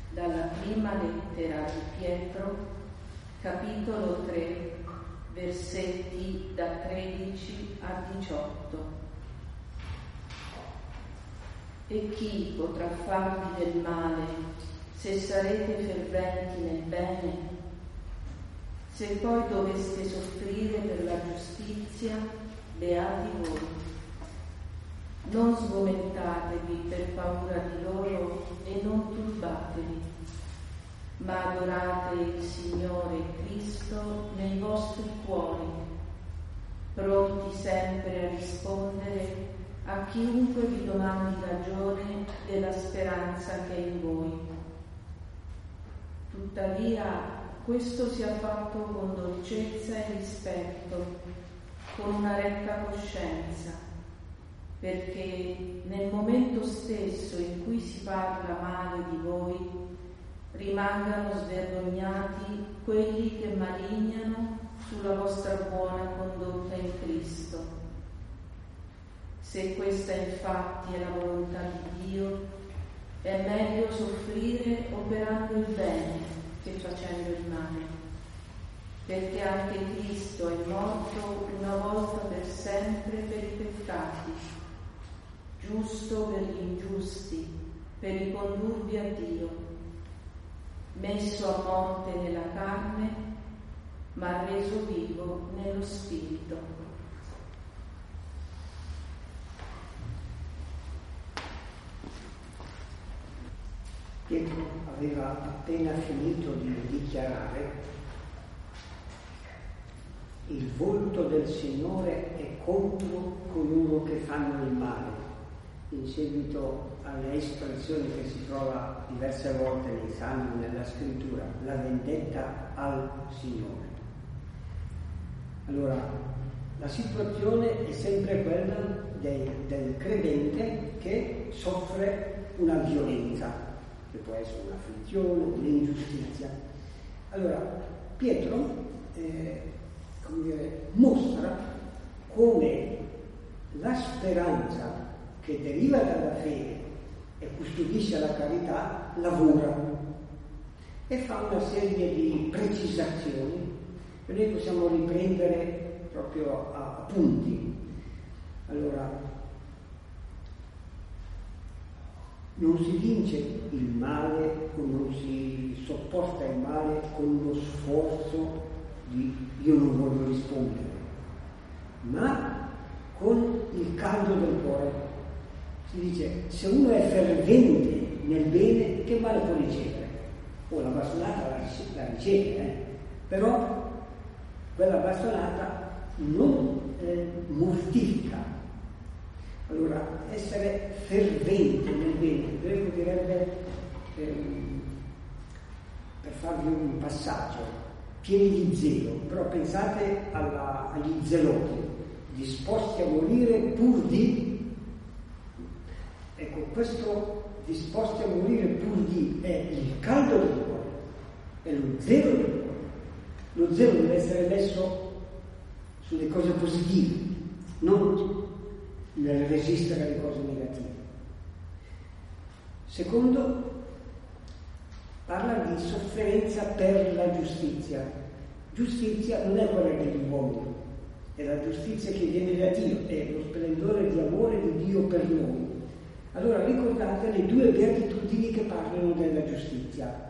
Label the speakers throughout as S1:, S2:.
S1: Dalla prima lettera di Pietro, capitolo 3, versetti da 13 a 18. E chi potrà farvi del male se sarete ferventi nel bene? Se poi doveste soffrire per la giustizia, beati voi. Non sgomentatevi per paura di loro e non turbatevi, ma adorate il Signore Cristo nei vostri cuori, pronti sempre a rispondere a chiunque vi domandi ragione della speranza che è in voi. Tuttavia, questo sia fatto con dolcezza e rispetto, con una retta coscienza, perché nel momento stesso in cui si parla male di voi, rimangano svergognati quelli che malignano sulla vostra buona condotta in Cristo. Se questa infatti è la volontà di Dio, è meglio soffrire operando il bene che facendo il male, perché anche Cristo è morto una volta per sempre per i peccati, giusto per gli ingiusti, per ricondurvi a Dio, messo a morte nella carne, ma reso vivo nello Spirito.
S2: Pietro aveva appena finito di dichiarare: il volto del Signore è contro coloro che fanno il male, in seguito alle espressioni che si trova diverse volte nei Salmi, nella Scrittura, la vendetta al Signore. Allora, la situazione è sempre quella del credente che soffre una violenza, che può essere un'afflizione, un'ingiustizia. Allora, Pietro mostra come la speranza che deriva dalla fede e custodisce la carità lavora e fa una serie di precisazioni che noi possiamo riprendere proprio a punti. Allora, non si vince il male o non si sopporta il male con lo sforzo di io non voglio rispondere, ma con il caldo del cuore. Si dice, se uno è fervente nel bene, che male può ricevere? O la bastonata la riceve, però quella bastonata non mortifica. Allora, essere fervente nel bene, il greco direbbe, per farvi un passaggio, pieni di zelo, però pensate agli zeloti, disposti a morire pur di. Ecco, questo disposti a morire pur di è il caldo del cuore, è lo zelo del cuore. Lo zelo deve essere messo sulle cose positive, non nel resistere alle cose negative. Secondo, parla di sofferenza per la giustizia. Giustizia non è quella degli uomini, è la giustizia che viene da Dio, è lo splendore di amore di Dio per noi. Allora ricordate le due beatitudini che parlano della giustizia.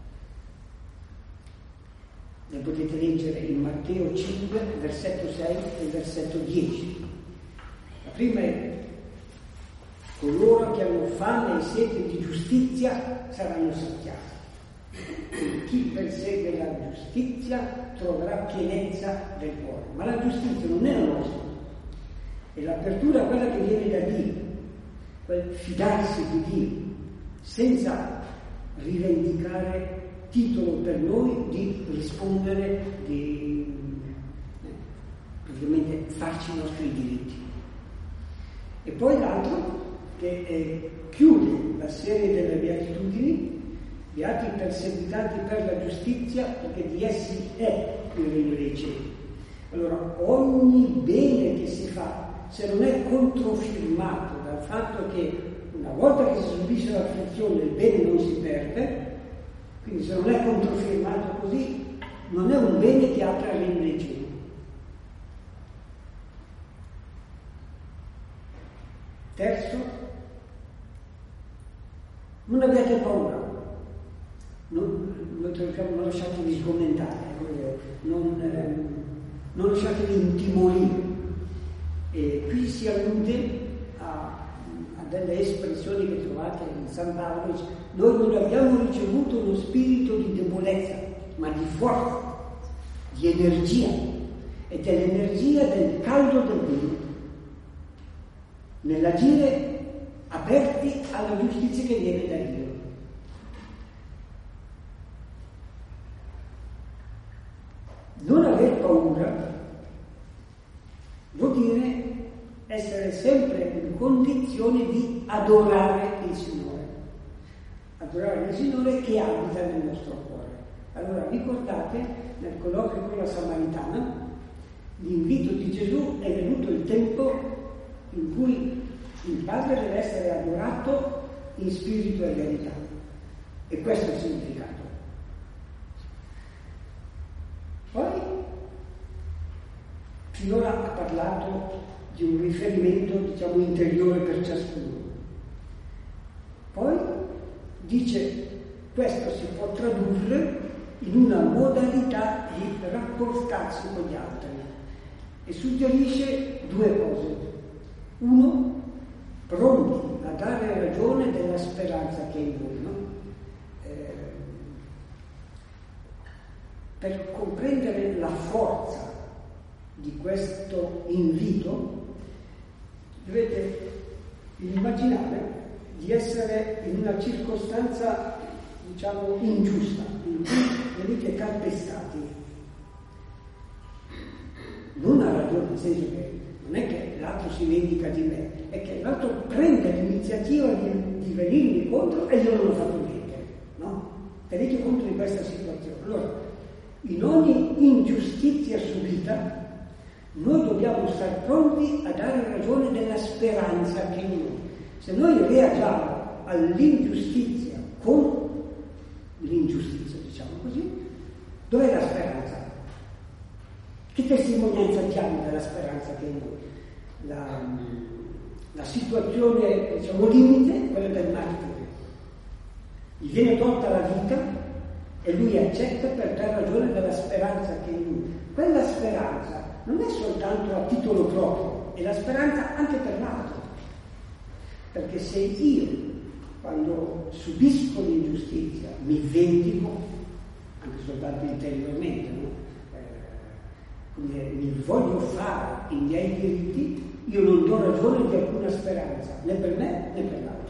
S2: Le potete leggere in Matteo 5, versetto 6 e versetto 10. La prima è: coloro che hanno fame e sete di giustizia saranno saziati. E chi persegue la giustizia troverà pienezza del cuore. Ma la giustizia non è la nostra, è l'apertura a quella che viene da Dio, quel fidarsi di Dio, senza rivendicare titolo per noi di rispondere, di ovviamente farci i nostri diritti. E poi l'altro che chiude la serie delle beatitudini: beati i perseguitati per la giustizia, perché di essi è il regno dei cieli. Allora, ogni bene che si fa, se non è controfirmato dal fatto che una volta che si subisce l'afflizione il bene non si perde, Quindi se non è controfirmato così, non è un bene che apre al regno dei cieli. Terzo, non abbiate paura, non lasciatevi sgomentare, non lasciatevi intimorire. E qui si allude a delle espressioni che trovate in San Paolo. Noi non abbiamo ricevuto uno spirito di debolezza, ma di forza, di energia, e dell'energia del caldo del vino, nell'agire aperti alla giustizia che viene da Dio. Non aver paura vuol dire essere sempre in condizione di adorare il Signore che abita nel nostro cuore. Allora ricordate, nel colloquio con la Samaritana, l'invito di Gesù: è venuto il tempo in cui il Padre deve essere adorato in spirito e verità. E questo è il significato. Poi, finora ha parlato di un riferimento, diciamo, interiore per ciascuno. Poi dice: questo si può tradurre in una modalità di rapportarsi con gli altri, e suggerisce due cose. Uno, pronti a dare ragione della speranza che è in voi, no? Per comprendere la forza di questo invito, dovete immaginare di essere in una circostanza, diciamo, ingiusta, in cui venite calpestati. Non ha ragione, nel senso che non è che l'altro si vendica di me, è che l'altro prende l'iniziativa di venirmi incontro e io non ho fatto niente, no? Tenete conto di questa situazione. Allora, in ogni ingiustizia subita, noi dobbiamo stare pronti a dare ragione della speranza che in noi. Se noi reagiamo all'ingiustizia con l'ingiustizia, diciamo così, dov'è la speranza? Che testimonianza diamo della speranza che è in noi? La situazione, diciamo, limite, quella del martire. Gli viene tolta la vita e lui accetta per dare ragione della speranza che è in lui. Quella speranza non è soltanto a titolo proprio, è la speranza anche per l'altro. Perché se io, quando subisco l'ingiustizia, mi vendico, anche soltanto interiormente, no? Mi voglio fare i miei diritti, io non do ragione di alcuna speranza, né per me né per l'altro.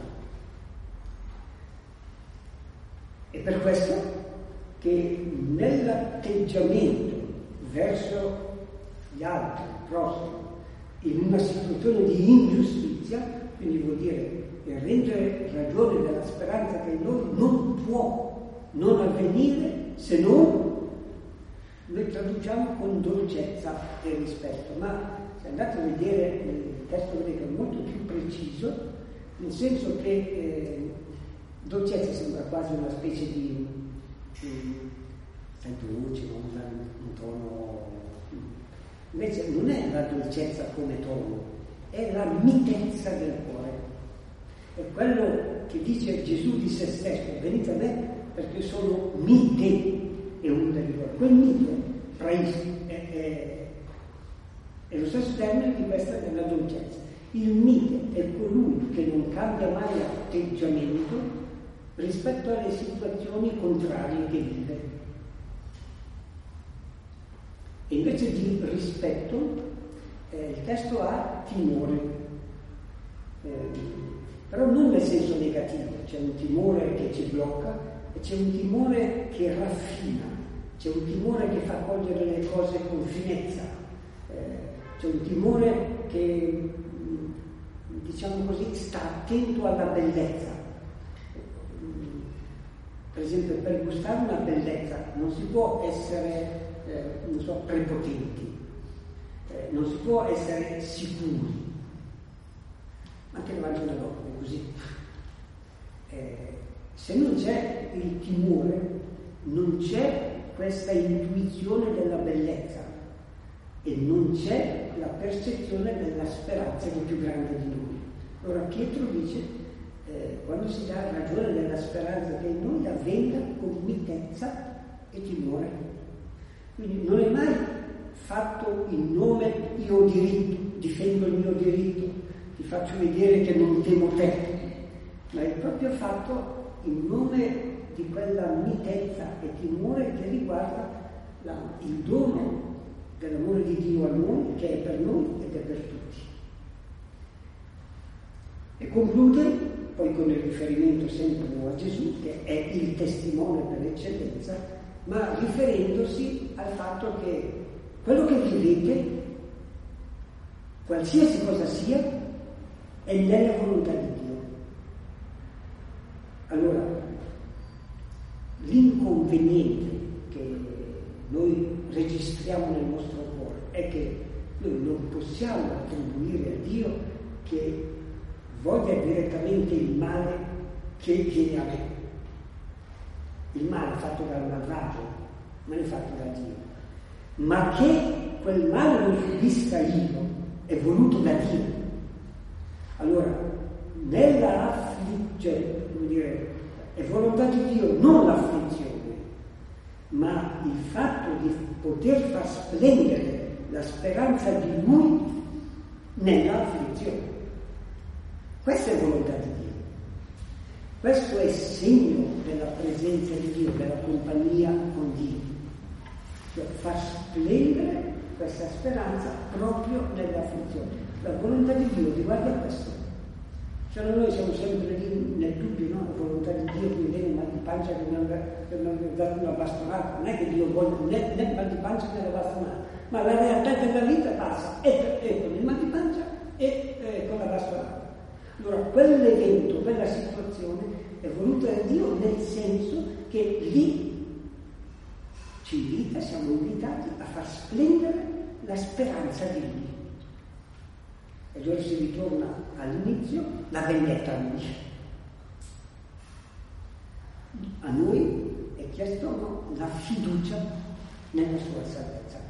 S2: E per questo che nell'atteggiamento verso gli altri, il prossimo, in una situazione di ingiustizia, quindi vuol dire che rendere ragione della speranza che in noi non può non avvenire se non noi traduciamo con dolcezza e rispetto. Ma se andate a vedere il testo, vedete che è molto più preciso, nel senso che dolcezza sembra quasi una specie di dolce, un tono. Invece non è la dolcezza come tono, è la mitezza del cuore. È quello che dice Gesù di se stesso: venite a me perché sono mite e umile di cuore. Quel mite, è lo stesso termine di questa della dolcezza. Il mite è colui che non cambia mai atteggiamento rispetto alle situazioni contrarie che vive. E invece di rispetto, il testo ha timore, però non nel senso negativo. C'è un timore che ci blocca e c'è un timore che raffina, c'è un timore che fa cogliere le cose con finezza, c'è un timore che, diciamo così, sta attento alla bellezza. Per esempio, per gustare una bellezza non si può essere prepotenti, non si può essere sicuri. Anche davanti all'occhio è così. Se non c'è il timore, non c'è questa intuizione della bellezza e non c'è la percezione della speranza che è più grande di noi. Allora Pietro dice, quando si dà ragione della speranza che in noi avvenga con mitezza e timore. Quindi non è mai fatto in nome io ho diritto, difendo il mio diritto, ti faccio vedere che non temo te, ma è proprio fatto in nome di quella mitezza e timore che riguarda il dono dell'amore di Dio a noi, che è per noi ed è per tutti. E conclude poi con il riferimento sempre a Gesù, che è il testimone per eccellenza, ma riferendosi al fatto che quello che vivete, qualsiasi cosa sia, è nella volontà di Dio. Allora, l'inconveniente che noi registriamo nel nostro cuore è che noi non possiamo attribuire a Dio che voglia direttamente il male che viene a me. Il male fatto dal malvagio non è fatto da Dio, ma che quel male lo subisca io è voluto da Dio. Allora, nella afflizione, come dire, è volontà di Dio non l'afflizione, ma il fatto di poter far splendere la speranza di Lui nella afflizione. Questa è volontà di Dio. Questo è segno della presenza di Dio, della compagnia con Dio. Cioè far splendere questa speranza proprio nell'afflizione. La volontà di Dio riguarda questo. Cioè noi siamo sempre lì nel dubbio, no? La volontà di Dio, mi viene un mal di pancia per non aver dato una bastonata. Non è che Dio vuole né mal di pancia né la bastonata, ma la realtà della vita passa e con il mal di pancia e con la bastonata. Allora quell'evento, quella situazione è voluta da Dio nel senso che lì ci invita, siamo invitati a far splendere la speranza di Lui. E allora si ritorna all'inizio, la vendetta a Lui. A noi è chiesto la fiducia nella sua salvezza.